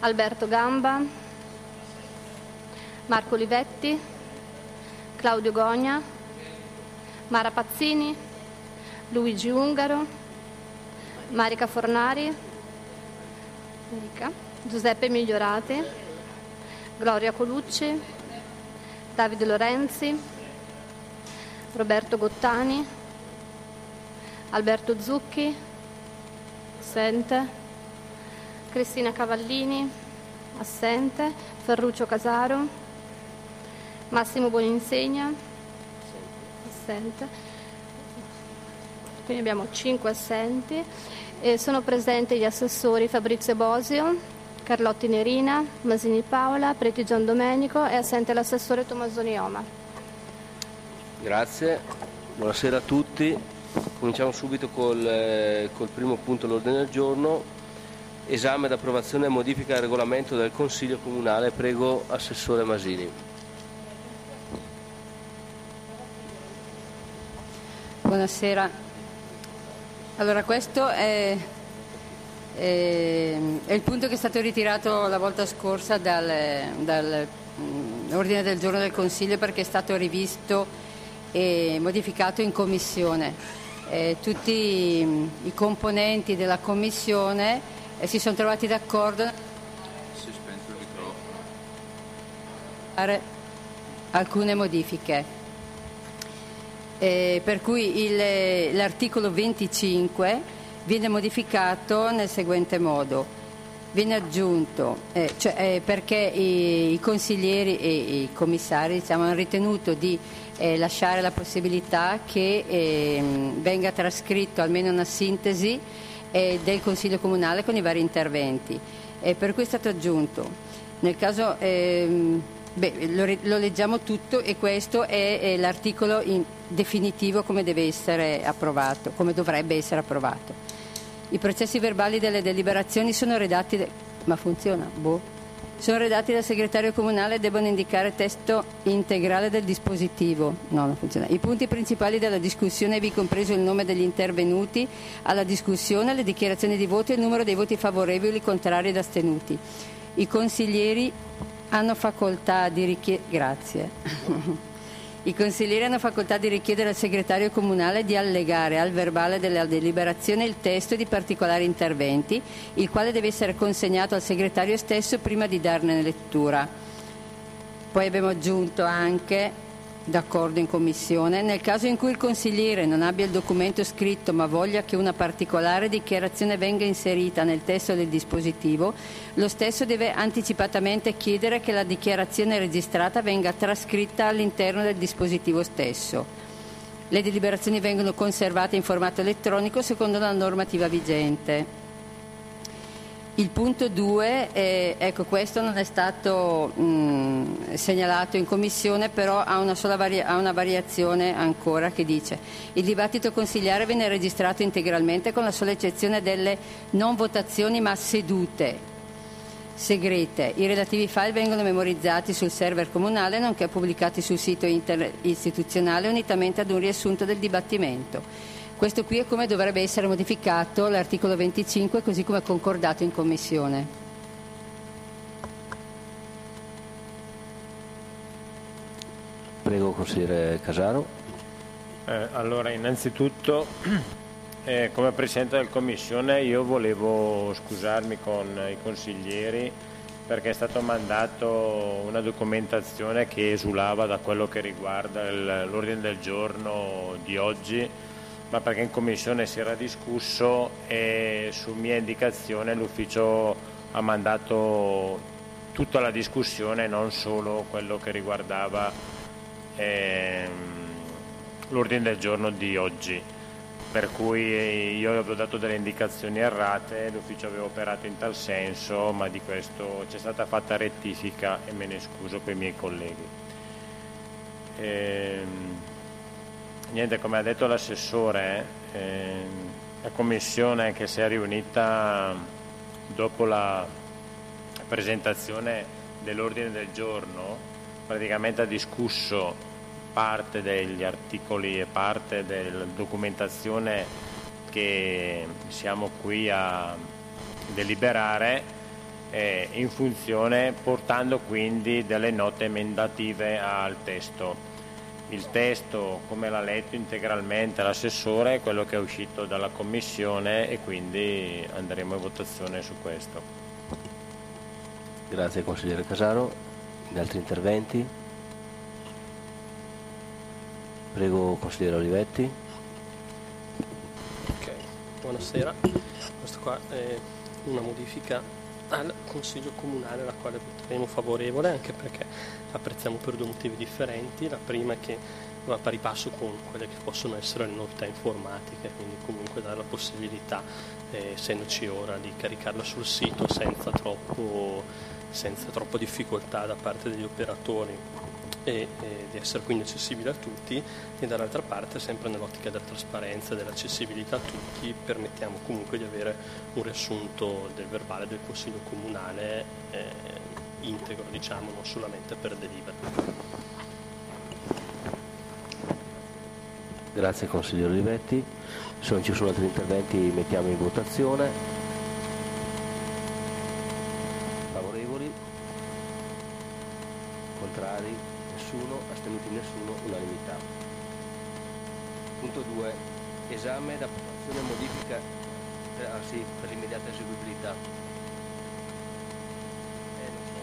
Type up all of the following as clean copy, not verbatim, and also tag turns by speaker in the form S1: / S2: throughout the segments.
S1: Alberto Gamba, Marco Olivetti, Claudio Gogna, Mara Pazzini, Luigi Ungaro, Marica Fornari, Giuseppe Migliorati, Gloria Colucci, Davide Lorenzi, Roberto Gottani, Alberto Zucchi, assente, Cristina Cavallini, assente, Ferruccio Casaro, Massimo Buoninsegna, assente. Quindi abbiamo 5 assenti. E sono presenti gli assessori Fabrizio Bosio, Carlotti Nerina, Masini Paola, Preti Gian Domenico e assente l'assessore Tommasoni Oma.
S2: Grazie, buonasera a tutti. Cominciamo subito col primo punto all'ordine del giorno, esame ed approvazione e modifica al regolamento del Consiglio Comunale. Prego Assessore Masini.
S3: Buonasera. Allora, questo è il punto che è stato ritirato la volta scorsa dall'ordine del giorno del Consiglio perché è stato rivisto e modificato in Commissione. Tutti i componenti della Commissione si sono trovati d'accordo
S4: Si è spento il microfono.
S3: fare alcune modifiche. Per cui l'articolo 25 viene modificato nel seguente modo: viene aggiunto, perché i consiglieri e i commissari hanno ritenuto di lasciare la possibilità che venga trascritto almeno una sintesi del Consiglio Comunale con i vari interventi. Per cui è stato aggiunto, nel caso lo leggiamo tutto, e questo è l'articolo definitivo come deve essere approvato, come dovrebbe essere approvato. I processi verbali delle deliberazioni sono redatti sono redatti dal segretario comunale e debbono indicare testo integrale del dispositivo. No, non funziona. I punti principali della discussione, ivi compreso il nome degli intervenuti alla discussione, le dichiarazioni di voto e il numero dei voti favorevoli, contrari ed astenuti. I consiglieri hanno facoltà di I consiglieri hanno facoltà di richiedere al segretario comunale di allegare al verbale della deliberazione il testo di particolari interventi, il quale deve essere consegnato al segretario stesso prima di darne lettura. Poi abbiamo aggiunto anche, d'accordo in commissione, nel caso in cui il consigliere non abbia il documento scritto ma voglia che una particolare dichiarazione venga inserita nel testo del dispositivo, lo stesso deve anticipatamente chiedere che la dichiarazione registrata venga trascritta all'interno del dispositivo stesso. Le deliberazioni vengono conservate in formato elettronico secondo la normativa vigente. Il punto 2, ecco, questo non è stato segnalato in commissione, però ha una variazione ancora che dice: il dibattito consigliare viene registrato integralmente con la sola eccezione delle non votazioni ma sedute segrete. I relativi file vengono memorizzati sul server comunale nonché pubblicati sul sito internet istituzionale unitamente ad un riassunto del dibattimento. Questo qui è come dovrebbe essere modificato l'articolo 25, così come concordato in commissione.
S2: Prego consigliere Casaro.
S5: Allora, innanzitutto come Presidente della Commissione io volevo scusarmi con i consiglieri perché è stato mandato una documentazione che esulava da quello che riguarda l'ordine del giorno di oggi, ma perché in Commissione si era discusso e su mia indicazione l'Ufficio ha mandato tutta la discussione, non solo quello che riguardava l'ordine del giorno di oggi. Per cui io avevo dato delle indicazioni errate, l'Ufficio aveva operato in tal senso, ma di questo c'è stata fatta rettifica e me ne scuso con i miei colleghi. Niente, come ha detto l'assessore, la commissione che si è riunita dopo la presentazione dell'ordine del giorno praticamente ha discusso parte degli articoli e parte della documentazione che siamo qui a deliberare in funzione, portando quindi delle note emendative al testo. Il testo, come l'ha letto integralmente l'assessore, è quello che è uscito dalla commissione e quindi andremo in votazione su questo.
S2: Grazie consigliere Casaro. Gli altri interventi? Prego consigliere Olivetti.
S6: Ok, buonasera. Questa qua è una modifica al Consiglio Comunale alla quale voteremo favorevole, anche perché apprezziamo per due motivi differenti. La prima è che va pari passo con quelle che possono essere le novità informatiche, quindi comunque dare la possibilità, essendoci ora, di caricarla sul sito senza troppo difficoltà da parte degli operatori e di essere quindi accessibile a tutti, e dall'altra parte, sempre nell'ottica della trasparenza e dell'accessibilità a tutti, permettiamo comunque di avere un riassunto del verbale del Consiglio Comunale integro, diciamo, non solamente per delibera.
S2: Grazie consigliere Olivetti. Se non ci sono altri interventi mettiamo in votazione. Favorevoli? Contrari? Nessuno, astenuti nessuno, unanimità. Punto 2. Esame ed approvazione modifica per l'immediata eseguibilità. Non so.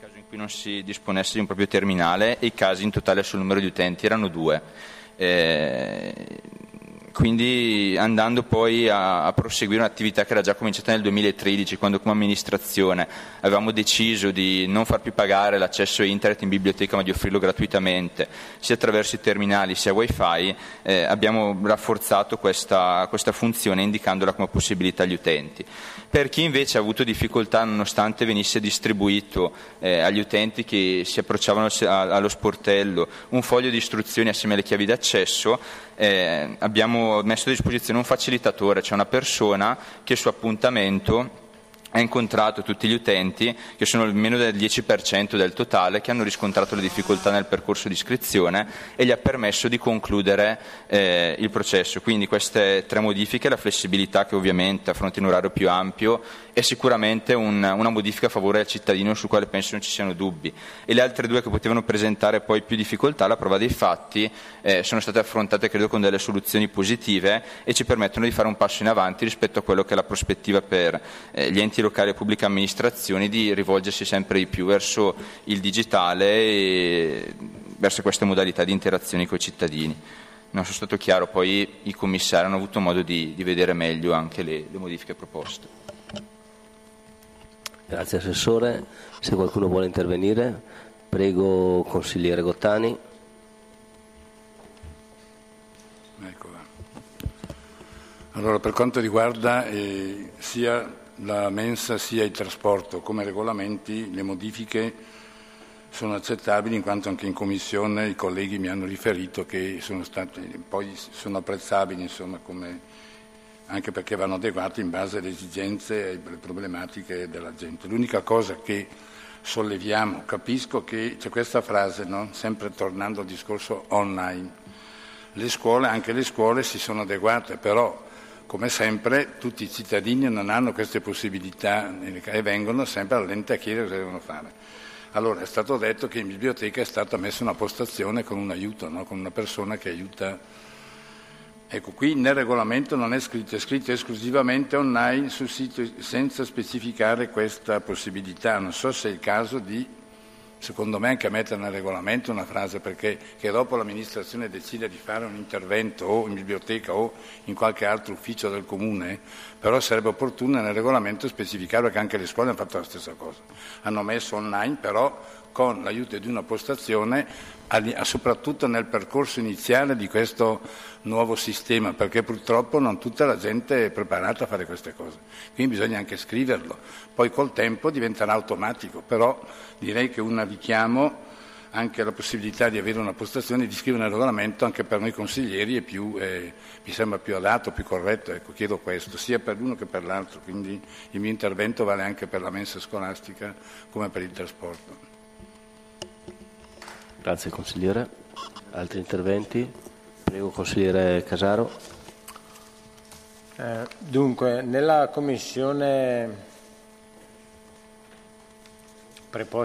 S7: caso in cui non si disponesse di un proprio terminale, e i casi in totale sul numero di utenti erano 2. Quindi andando poi a proseguire un'attività che era già cominciata nel 2013, quando come amministrazione avevamo deciso di non far più pagare l'accesso a internet in biblioteca, ma di offrirlo gratuitamente sia attraverso i terminali sia wifi, abbiamo rafforzato questa funzione indicandola come possibilità agli utenti. Per chi invece ha avuto difficoltà, nonostante venisse distribuito agli utenti che si approcciavano allo sportello un foglio di istruzioni assieme alle chiavi d'accesso, abbiamo messo a disposizione un facilitatore, cioè una persona che su appuntamento ha incontrato tutti gli utenti, che sono meno del 10% del totale, che hanno riscontrato le difficoltà nel percorso di iscrizione, e gli ha permesso di concludere il processo. Quindi queste 3 modifiche, la flessibilità che ovviamente affronta un orario più ampio, è sicuramente una modifica a favore del cittadino su quale penso non ci siano dubbi, e le altre 2 che potevano presentare poi più difficoltà, la prova dei fatti, sono state affrontate credo con delle soluzioni positive e ci permettono di fare un passo in avanti rispetto a quello che è la prospettiva per gli enti locali e pubbliche amministrazioni di rivolgersi sempre di più verso il digitale e verso queste modalità di interazione con i cittadini. Non sono stato chiaro, poi i commissari hanno avuto modo di vedere meglio anche le modifiche proposte.
S2: Grazie Assessore. Se qualcuno vuole intervenire, prego Consigliere Gottani.
S8: Ecco. Allora, per quanto riguarda sia la mensa sia il trasporto come regolamenti, le modifiche sono accettabili, in quanto anche in Commissione i colleghi mi hanno riferito che sono apprezzabili, insomma, anche perché vanno adeguati in base alle esigenze e alle problematiche della gente. L'unica cosa che solleviamo, capisco che c'è questa frase, no? Sempre tornando al discorso online, anche le scuole si sono adeguate, però come sempre tutti i cittadini non hanno queste possibilità e vengono sempre all'ente a chiedere cosa devono fare. Allora è stato detto che in biblioteca è stata messa una postazione con un aiuto, no? Con una persona che aiuta. Ecco, qui nel regolamento non è scritto esclusivamente online sul sito senza specificare questa possibilità. Non so se è il caso di, secondo me, anche mettere nel regolamento una frase, perché che dopo l'amministrazione decida di fare un intervento o in biblioteca o in qualche altro ufficio del comune, però sarebbe opportuno nel regolamento specificare, che anche le scuole hanno fatto la stessa cosa. Hanno messo online, però con l'aiuto di una postazione, soprattutto nel percorso iniziale di questo nuovo sistema, perché purtroppo non tutta la gente è preparata a fare queste cose. Quindi bisogna anche scriverlo. Poi col tempo diventerà automatico, però direi che un richiamo anche la possibilità di avere una postazione, di scrivere nel regolamento anche per noi consiglieri mi sembra più adatto, più corretto. Ecco, chiedo questo, sia per l'uno che per l'altro. Quindi il mio intervento vale anche per la mensa scolastica come per il trasporto.
S2: Grazie Consigliere. Altri interventi? Prego Consigliere Casaro.
S5: Dunque, nella Commissione preposta